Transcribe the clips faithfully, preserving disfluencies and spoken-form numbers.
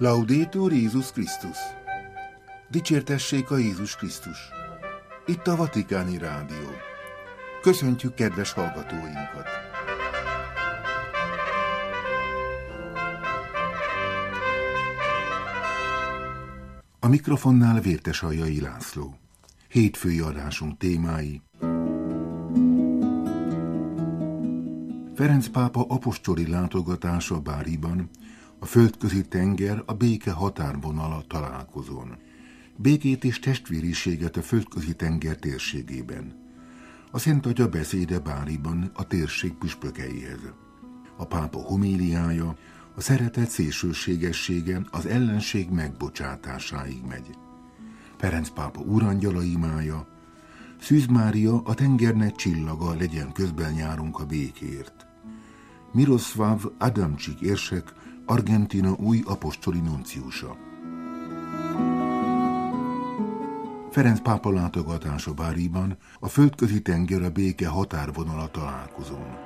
Laudetur Jézus Krisztus! Dicsértessék a Jézus Krisztus! Itt a Vatikáni Rádió. Köszöntjük kedves hallgatóinkat! A mikrofonnál Vértesaljai László. Hétfői adásunk témái: Ferenc pápa apostoli látogatása Báriban, a földközi tenger a béke határvonala találkozón. Békét és testvériséget a földközi tenger térségében. A Szent Atya beszéde Báriban a térség püspökeihez. A pápa homíliája a szeretet szélsőségessége az ellenség megbocsátásáig megy. Ferenc pápa úrangyala imája: Szűz Mária, a tengernek csillaga, legyen közben járunk a békért. Miroslav Adamcsik érsek, Argentína új apostoli nunciusa. Ferenc pápa látogatása Báriban, a földközi tenger a béke határvonala találkozón.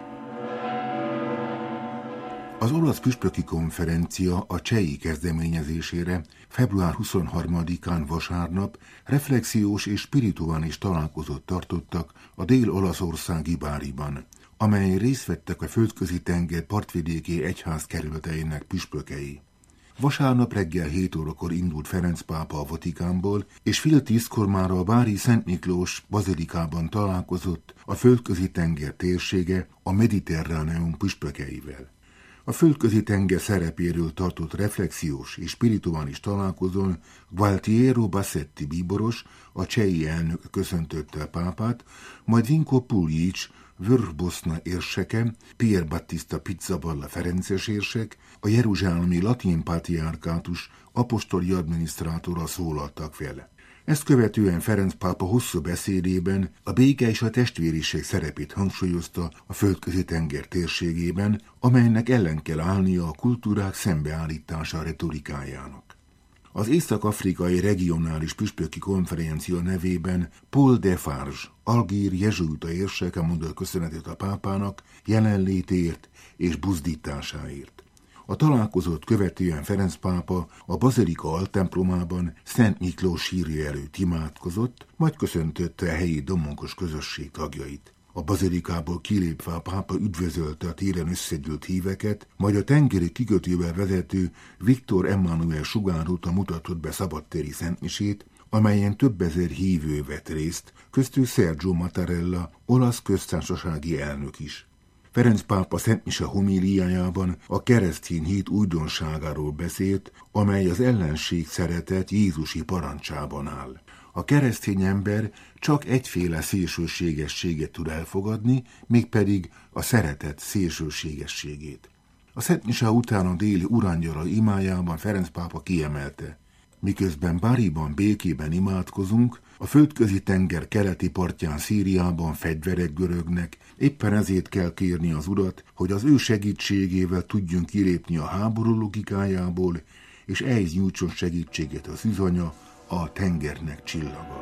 Az olasz püspöki konferencia a Cei kezdeményezésére február huszonharmadikán vasárnap reflexiós és spirituális találkozót tartottak a dél-olaszországi Báriban, amelyen részt vettek a földközi tenger partvidéki egyházkerületeinek püspökei. Vasárnap reggel hét órakor indult Ferenc pápa a Vatikánból, és fél tízkor már a bári Szent Miklós bazilikában találkozott a földközi tenger térsége a Mediterráneum püspökeivel. A földközi tenger szerepéről tartott reflexiós és spirituális találkozón Gualtiero Bassetti bíboros, a Cei elnök köszöntötte a pápát, majd Vinko Puljic, Vörboszna érseke, Pier Battista Pizzaballa ferences érsek, a jeruzsálemi latin pátriárkátus apostoli adminisztrátora szólaltak vele. Ezt követően Ferenc pápa hosszú beszédében a béke és a testvériség szerepét hangsúlyozta a földközi tenger térségében, amelynek ellen kell állnia a kultúrák szembeállítása retorikájának. Az észak-afrikai regionális püspöki konferencia nevében Paul Defarge, algír jezsuita érseke mondott köszönetet a pápának jelenlétéért és buzdításáért. A találkozót követően Ferenc pápa a bazilika altemplomában Szent Miklós sírja előtt imádkozott, majd köszöntötte a helyi domonkos közösség tagjait. A bazilikából kilépve a pápa üdvözölte a téren összegyűlt híveket, majd a tengeri kikötővel vezető Viktor Emmanuel sugárúta mutatott be szabadtéri szentmisét, amelyen több ezer hívő vett részt, köztük Sergio Mattarella, olasz köztársasági elnök is. Ferenc pápa szentmise homíliájában a keresztény hit újdonságáról beszélt, amely az ellenség szeretet jézusi parancsában áll. A keresztény ember csak egyféle szélsőségességet tud elfogadni, mégpedig a szeretet szélsőségességét. A szentmise után a déli urangyala imájában Ferenc pápa kiemelte: miközben Báriban békében imádkozunk, a földközi tenger keleti partján Szíriában fegyverek görögnek, éppen ezért kell kérni az Urat, hogy az ő segítségével tudjunk kilépni a háború logikájából, és ehhez nyújtson segítséget a szűzanya, a tengernek csillaga.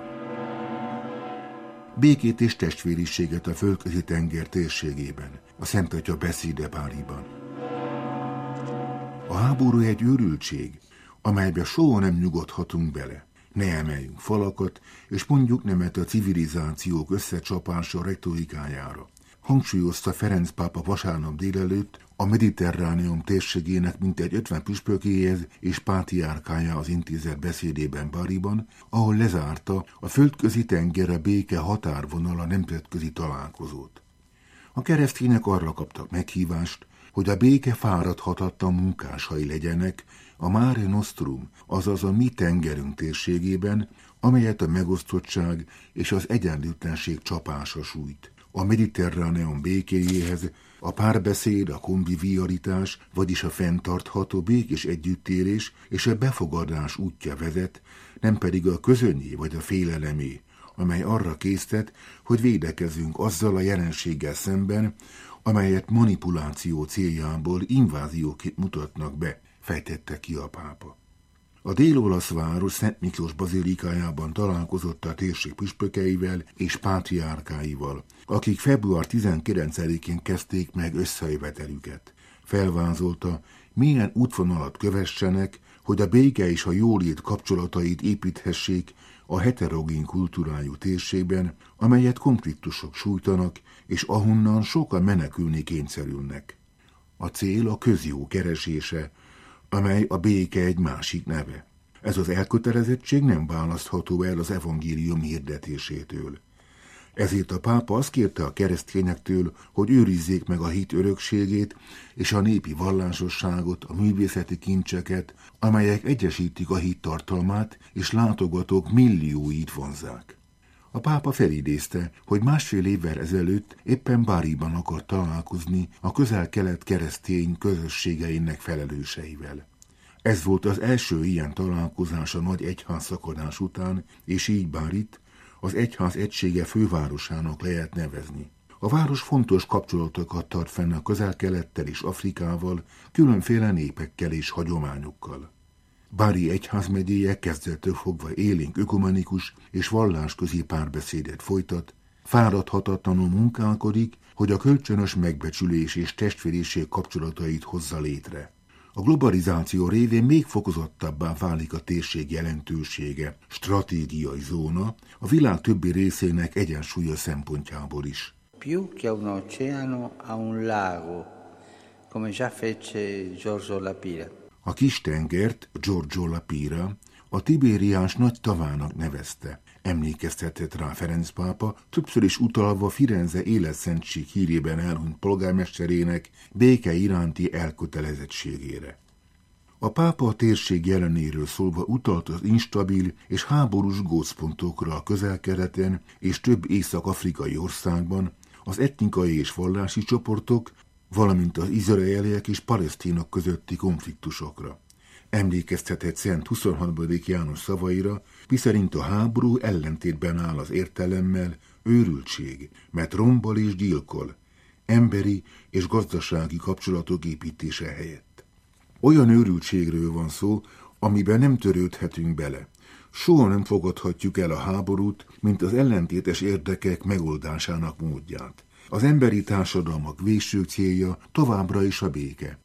Békét és testvériséget a földközi tenger térségében, a Szent Atya beszéde Báriban. A háború egy őrültség, amelybe soha nem nyugodhatunk bele. Ne emeljünk falakat, és mondjuk nemet a civilizációk összecsapása retorikájára. Hangsúlyozta Ferenc pápa vasárnap délelőtt a Mediterráneum térségének mintegy ötven püspökéhez és pátriárkája az intézet beszédében Báriban, ahol lezárta a földközi tenger a béke határvonala nemzetközi találkozót. A keresztények arra kaptak meghívást, hogy a béke fáradhatatlan munkásai legyenek a Mare Nostrum, azaz a mi tengerünk térségében, amelyet a megosztottság és az egyenlőtlenség csapása sújt. A Mediterráneum békéjéhez a párbeszéd, a konvivialitás, vagyis a fenntartható békés együttélés és a befogadás útja vezet, nem pedig a közönyé vagy a félelemé, amely arra késztet, hogy védekezzünk azzal a jelenséggel szemben, amelyet manipuláció céljából invázióként mutatnak be, fejtette ki a pápa. A dél-olasz város Szent Miklós bazilikájában találkozott a térség püspökeivel és pátriárkáival, akik február tizenkilencedikén kezdték meg összejövetelüket. Felvázolta, milyen útvonalat kövessenek, hogy a béke és a jólét kapcsolatait építhessék a heterogén kultúrájú térségben, amelyet konfliktusok sújtanak, és ahonnan sokan menekülni kényszerülnek. A cél a közjó keresése, amely a béke egy másik neve. Ez az elkötelezettség nem választható el az evangélium hirdetésétől. Ezért a pápa azt kérte a keresztényektől, hogy őrizzék meg a hit örökségét és a népi vallásosságot, a művészeti kincseket, amelyek egyesítik a hit tartalmát, és látogatók millióit vonzzák. A pápa felidézte, hogy másfél évvel ezelőtt éppen Bariban akart találkozni a közel-kelet keresztény közösségeinek felelőseivel. Ez volt az első ilyen találkozás a nagy egyházszakadás után, és így Barit az egyház egysége fővárosának lehet nevezni. A város fontos kapcsolatokat tart fenn a közel-kelettel és Afrikával, különféle népekkel és hagyományokkal. Bari egyházmegyéje kezdettől fogva élénk ökumenikus és vallásközi párbeszédet folytat, fáradhatatlanul munkálkodik, hogy a kölcsönös megbecsülés és testvériség kapcsolatait hozza létre. A globalizáció révén még fokozottabbá válik a térség jelentősége, stratégiai zóna, a világ többi részének egyensúlya szempontjából is. Più che un oceano a un lago, come già fece Giorgio La Pira. A kis tengert Giorgio La Pira a Tibériás nagy tavának nevezte. Emlékeztetett rá Ferenc pápa, többször is utalva Firenze életszentség hírében elhunyt polgármesterének béke iránti elkötelezettségére. A pápa a térség jelenéről szólva utalt az instabil és háborús gócpontokra a közel-keleten és több észak-afrikai országban, az etnikai és vallási csoportok, valamint az izraeliek és palesztinok közötti konfliktusokra. Emlékeztetett Szent huszonharmadik János szavaira, miszerint a háború ellentétben áll az értelemmel, őrültség, mert rombol és gyilkol, emberi és gazdasági kapcsolatok építése helyett. Olyan őrültségről van szó, amiben nem törődhetünk bele. Soha nem fogadhatjuk el a háborút, mint az ellentétes érdekek megoldásának módját. Az emberi társadalmak végső célja továbbra is a béke,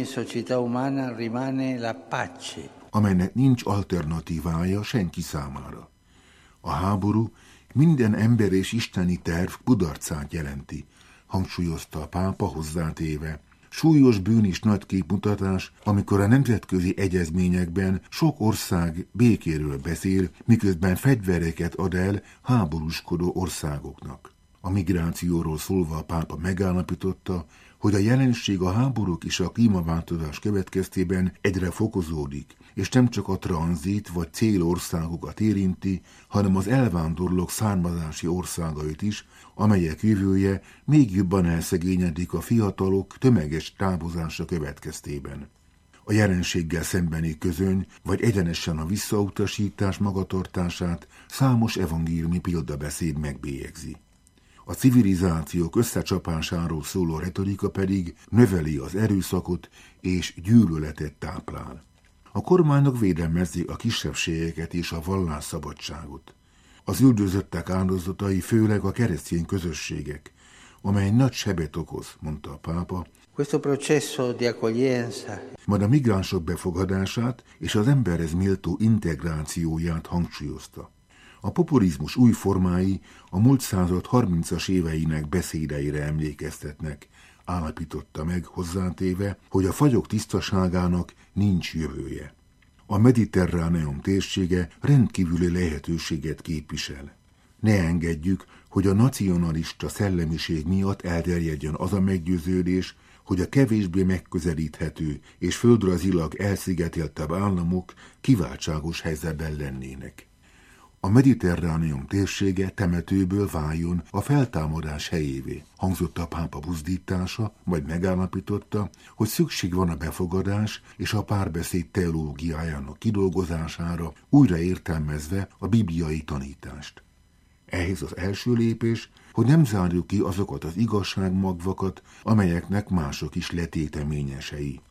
amelynek nincs alternatívája senki számára. A háború minden ember és isteni terv kudarcát jelenti, hangsúlyozta a pápa hozzátéve. Súlyos bűn és nagy képmutatás, amikor a nemzetközi egyezményekben sok ország békéről beszél, miközben fegyvereket ad el háborúskodó országoknak. A migrációról szólva a pápa megállapította, hogy a jelenség a háborúk és a klímaváltozás következtében egyre fokozódik, és nem csak a tranzit vagy célországokat érinti, hanem az elvándorlók származási országait is, amelyek jövője még jobban elszegényedik a fiatalok tömeges távozása következtében. A jelenséggel szembeni közöny, vagy egyenesen a visszautasítás magatartását számos evangéliumi példabeszéd megbélyegzi. A civilizációk összecsapásáról szóló retorika pedig növeli az erőszakot és gyűlöletet táplál. A kormányok védelmezik a kisebbségeket és a vallásszabadságot. Az üldözöttek áldozatai főleg a keresztény közösségek, amely nagy sebet okoz, mondta a pápa. Questo processo di accoglienza. Majd a migránsok befogadását és az emberhez méltó integrációját hangsúlyozta. A populizmus új formái a múlt század harmincas éveinek beszédeire emlékeztetnek, állapította meg hozzátéve, hogy a fagyok tisztaságának nincs jövője. A mediterráneum térsége rendkívüli lehetőséget képvisel. Ne engedjük, hogy a nacionalista szellemiség miatt elterjedjen az a meggyőződés, hogy a kevésbé megközelíthető és földrajzilag elszigeteltebb államok kiváltságos helyzetben lennének. A mediterráneum térsége temetőből váljon a feltámadás helyévé, hangzott a pápa buzdítása, majd megállapította, hogy szükség van a befogadás és a párbeszéd teológiájának kidolgozására, újra értelmezve a bibliai tanítást. Ehhez az első lépés, hogy nem zárjuk ki azokat az igazságmagvakat, amelyeknek mások is letéteményesei.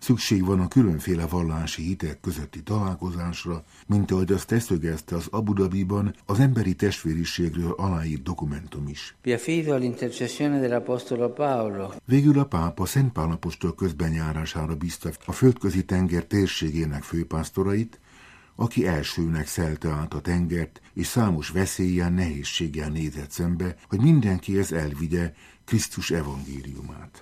Szükség van a különféle vallási hitek közötti találkozásra, mint ahogy azt leszögezte az Abu Dhabiban az emberi testvériségről aláírt dokumentum is. Végül a pápa Szent Pál apostol közbenjárására bízta a földközi tenger térségének főpásztorait, aki elsőnek szelte át a tengert, és számos veszéllyel, nehézséggel nézett szembe, hogy mindenkihez elvigye Krisztus evangéliumát.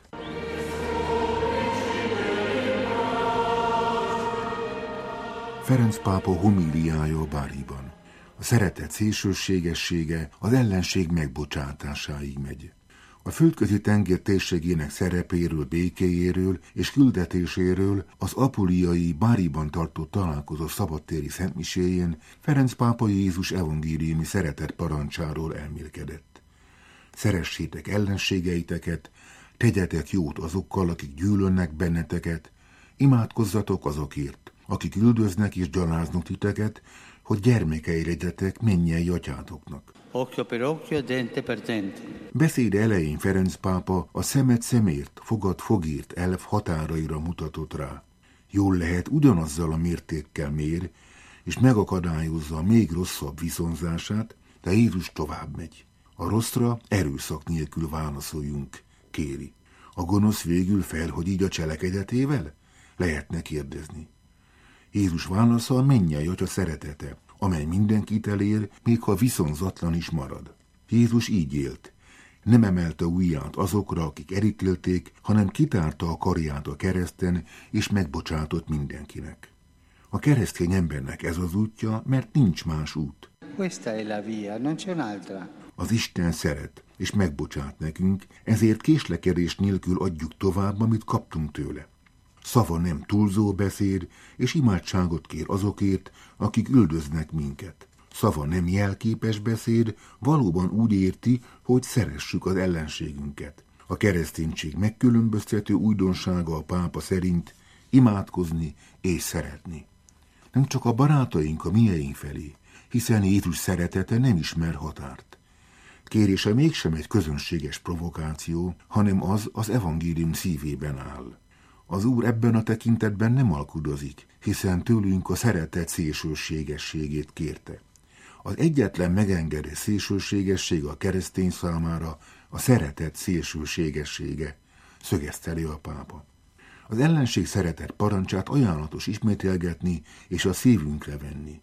Ferenc pápa homíliája a Bariban. A szeretet szélsőségessége az ellenség megbocsátásáig megy. A földközi tenger térségének szerepéről, békéjéről és küldetéséről az apuliai Bariban tartott találkozó szabadtéri szentmiséjén Ferenc pápa Jézus evangéliumi szeretet parancsáról elmélkedett. Szeressétek ellenségeiteket, tegyetek jót azokkal, akik gyűlölnek benneteket, imádkozzatok azokért, akik üldöznek és gyaláznak titeket, hogy gyermekei legyetek mennyei atyátoknak. Occhio per occhio, dente per dente. Beszéde elején Ferenc pápa a szemet szemért, fogad fogért elv határaira mutatott rá. Jól lehet, ugyanazzal a mértékkel mér, és megakadályozza a még rosszabb viszonzását, de Jézus tovább megy. A rosszra erőszak nélkül válaszoljunk, kéri. A gonosz végül fel, hogy így a cselekedetével? Lehetne kérdezni. Jézus válasza a mennyei atya szeretete, amely mindenkit elér, még ha viszonzatlan is marad. Jézus így élt. Nem emelte ujját azokra, akik elítélték, hanem kitárta a karját a kereszten, és megbocsátott mindenkinek. A keresztény embernek ez az útja, mert nincs más út. Questa è la via, non c'è un'altra. Az Isten szeret, és megbocsát nekünk, ezért késlekedés nélkül adjuk tovább, amit kaptunk tőle. Szava nem túlzó beszéd, és imádságot kér azokért, akik üldöznek minket. Szava nem jelképes beszéd, valóban úgy érti, hogy szeressük az ellenségünket. A kereszténység megkülönböztető újdonsága a pápa szerint imádkozni és szeretni. Nem csak a barátaink a mieink felé, hiszen Jézus szeretete nem ismer határt. Kérése mégsem egy közönséges provokáció, hanem az az evangélium szívében áll. Az Úr ebben a tekintetben nem alkudozik, hiszen tőlünk a szeretet szélsőségességét kérte. Az egyetlen megengedett szélsőségesség a keresztény számára a szeretet szélsőségessége, szögezteli a pápa. Az ellenség szeretet parancsát ajánlatos ismételgetni és a szívünkre venni.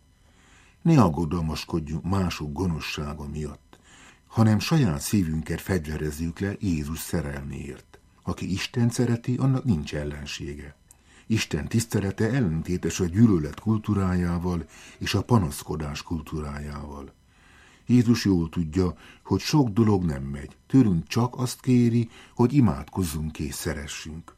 Ne aggodalmaskodjunk mások gonoszsága miatt, hanem saját szívünket fegyverezzük le Jézus szerelméért. Aki Isten szereti, annak nincs ellensége. Isten tisztelete ellentétes a gyűlölet kultúrájával és a panaszkodás kultúrájával. Jézus jól tudja, hogy sok dolog nem megy. Tőlünk csak azt kéri, hogy imádkozzunk és szeressünk.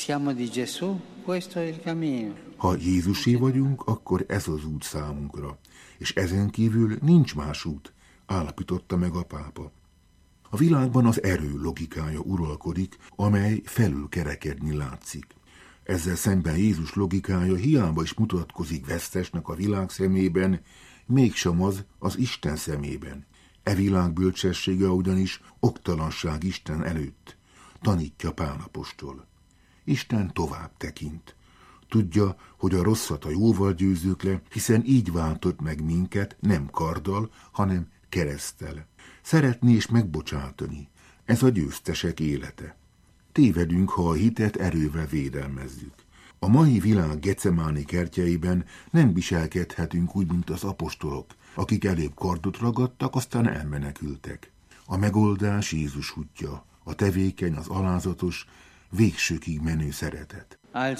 Ha Jézusé vagyunk, akkor ez az út számunkra, és ezen kívül nincs más út, állapította meg a pápa. A világban az erő logikája uralkodik, amely felül kerekedni látszik. Ezzel szemben Jézus logikája hiába is mutatkozik vesztesnek a világ szemében, mégsem az az Isten szemében. E világ bölcsessége ugyanis oktalanság Isten előtt, tanítja Pál apostol. Isten tovább tekint. Tudja, hogy a rosszat a jóval győzzük le, hiszen így váltott meg minket nem karddal, hanem kereszttel. Szeretni és megbocsátani, ez a győztesek élete. Tévedünk, ha a hitet erővel védelmezzük. A mai világ Gecemáni kertjeiben nem viselkedhetünk úgy, mint az apostolok, akik előbb kardot ragadtak, aztán elmenekültek. A megoldás Jézus útja, a tevékeny, az alázatos, végsőkig menő szeretet.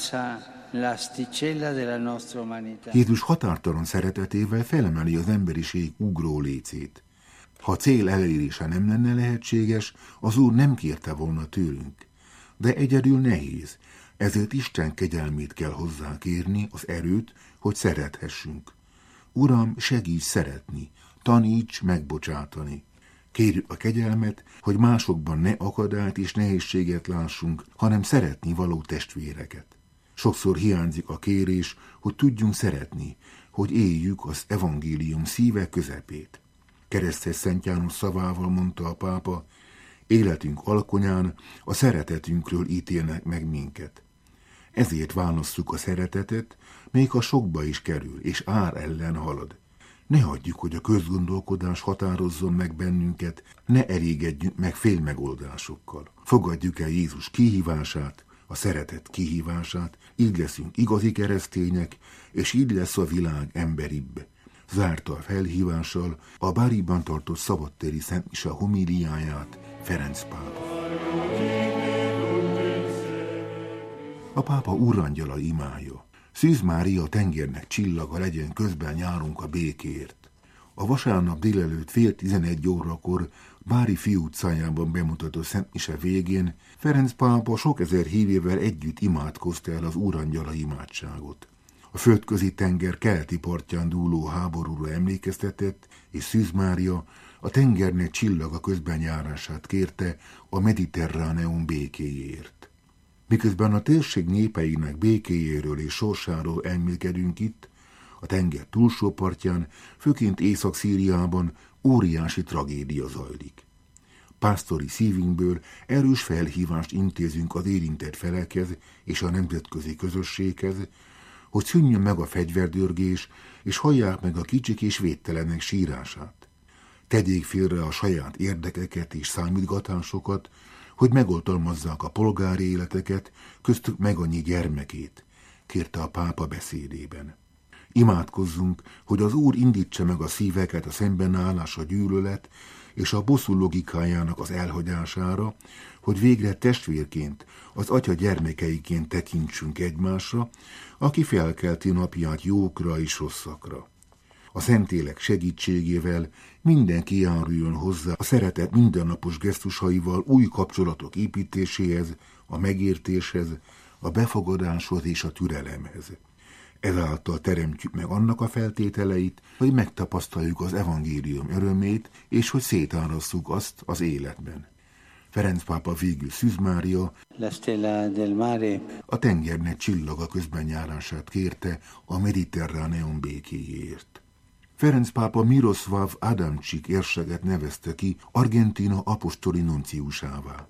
Jézus határtalan szeretetével felemeli az emberiség ugró lécét. Ha cél elérése nem lenne lehetséges, az Úr nem kérte volna tőlünk. De egyedül nehéz, ezért Isten kegyelmét kell hozzá kérni, az erőt, hogy szerethessünk. Uram, segíts szeretni, taníts megbocsátani. Kérjük a kegyelmet, hogy másokban ne akadályt és nehézséget lássunk, hanem szeretni való testvéreket. Sokszor hiányzik a kérés, hogy tudjunk szeretni, hogy éljük az evangélium szíve közepét. Keresztes Szent János szavával mondta a pápa, életünk alkonyán a szeretetünkről ítélnek meg minket. Ezért válasszuk a szeretetet, még a sokba is kerül, és ár ellen halad. Ne hagyjuk, hogy a közgondolkodás határozzon meg bennünket, ne elégedjünk meg félmegoldásokkal. Fogadjuk el Jézus kihívását, a szeretet kihívását, így leszünk igazi keresztények, és így lesz a világ emberibb. Zárta a felhívással a Bariban tartott szabadtéri szentmise homíliáját Ferenc pápa. A pápa úrangyala imája. Szűz Mária, tengernek csillaga, legyen közben járunk a békért. A vasárnap délelőtt fél tizenegy órakor Bári főutcájában bemutatott szentmise végén Ferenc pápa sok ezer hívővel együtt imádkozta el az úrangyala imádságot. A földközi tenger keleti partján dúló háborúra emlékeztetett, és Szűz Mária a tengernek csillaga közbenjárását kérte a Mediterráneum békéjéért. Miközben a térség népeinek békéjéről és sorsáról elmélkedünk itt, a tenger túlsó partján, főként Észak-Szíriában óriási tragédia zajlik. Pásztori szívünkből erős felhívást intézünk az érintett felekhez és a nemzetközi közösséghez, hogy szűnjön meg a fegyverdörgés, és hallják meg a kicsik és védtelenek sírását. Tegyék félre a saját érdekeket és számítgatásokat, hogy megoltalmazzák a polgári életeket, köztük meg annyi gyermekét, kérte a pápa beszédében. Imádkozzunk, hogy az Úr indítsa meg a szíveket a szembenállás, a gyűlölet és a bosszú logikájának az elhagyására, hogy végre testvérként, az atya gyermekeiként tekintsünk egymásra, aki felkelti napját jókra és rosszakra. A Szentlélek segítségével mindenki járuljon hozzá a szeretet mindennapos gesztusaival új kapcsolatok építéséhez, a megértéshez, a befogadáshoz és a türelemhez. Ezáltal teremtjük meg annak a feltételeit, hogy megtapasztaljuk az evangélium örömét, és hogy szétárasszuk azt az életben. Ferenc pápa végül Szűz Mária a tengernek csillaga közbenjárását kérte a Mediterráneum békéjéért. Ferenc pápa Miroslav Adamczyk érseget nevezte ki Argentína apostoli nunciusává.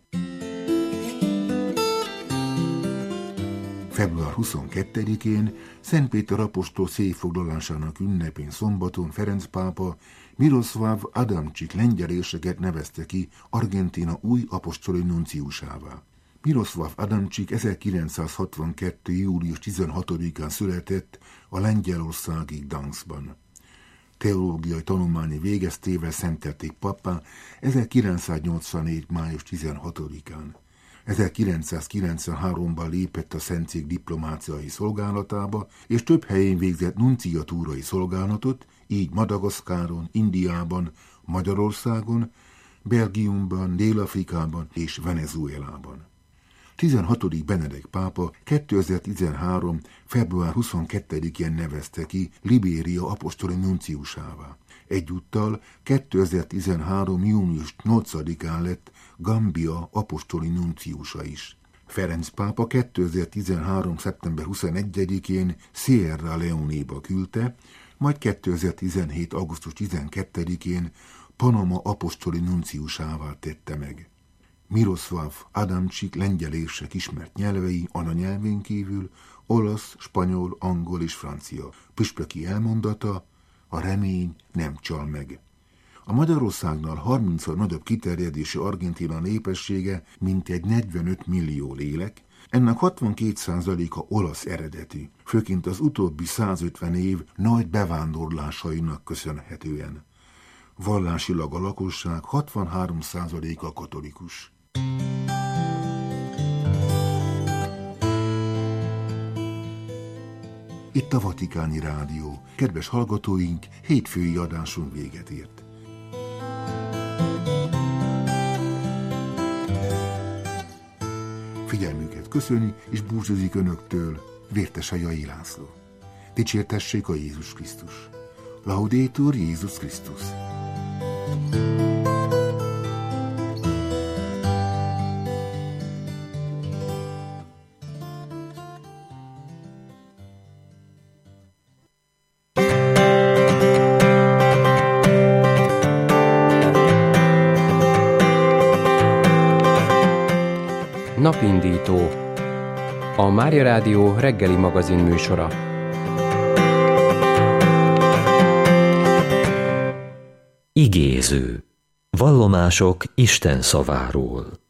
február huszonkettedikén Szent Péter apostol székfoglalásának ünnepén szombaton Ferenc pápa Miroslav Adamczyk lengyel érseget nevezte ki Argentína új apostoli nunciusává. Miroslav Adamczyk ezerkilencszázhatvankettő. július tizenhatodikán született a lengyelországi Gdanskban. Teológiai tanulmányi végeztével szentelték pappá ezerkilencszáznyolcvannégy. május tizenhatodikán. ezerkilencszázkilencvenháromban lépett a Szentszék diplomáciai szolgálatába, és több helyén végzett nunciatúrai szolgálatot, így Madagaszkáron, Indiában, Magyarországon, Belgiumban, Dél-Afrikában és Venezuelában. tizenhatodik Benedek pápa kétezer-tizenhárom. február huszonkettedikén nevezte ki Libéria apostoli nunciusává. Egyúttal kétezer-tizenhárom. június nyolcadikán lett Gambia apostoli nunciusa is. Ferenc pápa kétezer-tizenhárom. szeptember huszonegyedikén Sierra Leone-ba küldte, majd kétezer-tizenhét. augusztus tizenkettedikén Panama apostoli nunciusává tette meg. Miroslav Adamczyk lengyel érsek ismert nyelvei anyanyelvén kívül olasz, spanyol, angol és francia. Püspöki elmondata: a remény nem csal meg. A Magyarországnál harmincszor nagyobb kiterjedésű Argentína népessége mintegy negyvenöt millió lélek, ennek hatvankét százaléka olasz eredetű, főként az utóbbi százötven év nagy bevándorlásainak köszönhetően. Vallásilag a lakosság hatvanhárom százaléka katolikus. Itt a Vatikáni Rádió. Kedves hallgatóink, hétfői adásunk véget ért. Figyelmüket köszöni és búcsúzik önöktől Vértese Jai László. Dicsértessék a Jézus Krisztus. Laudetur Jézus Krisztus. Napindító, a Mária Rádió reggeli magazin műsora. Igéző. Vallomások Isten szaváról.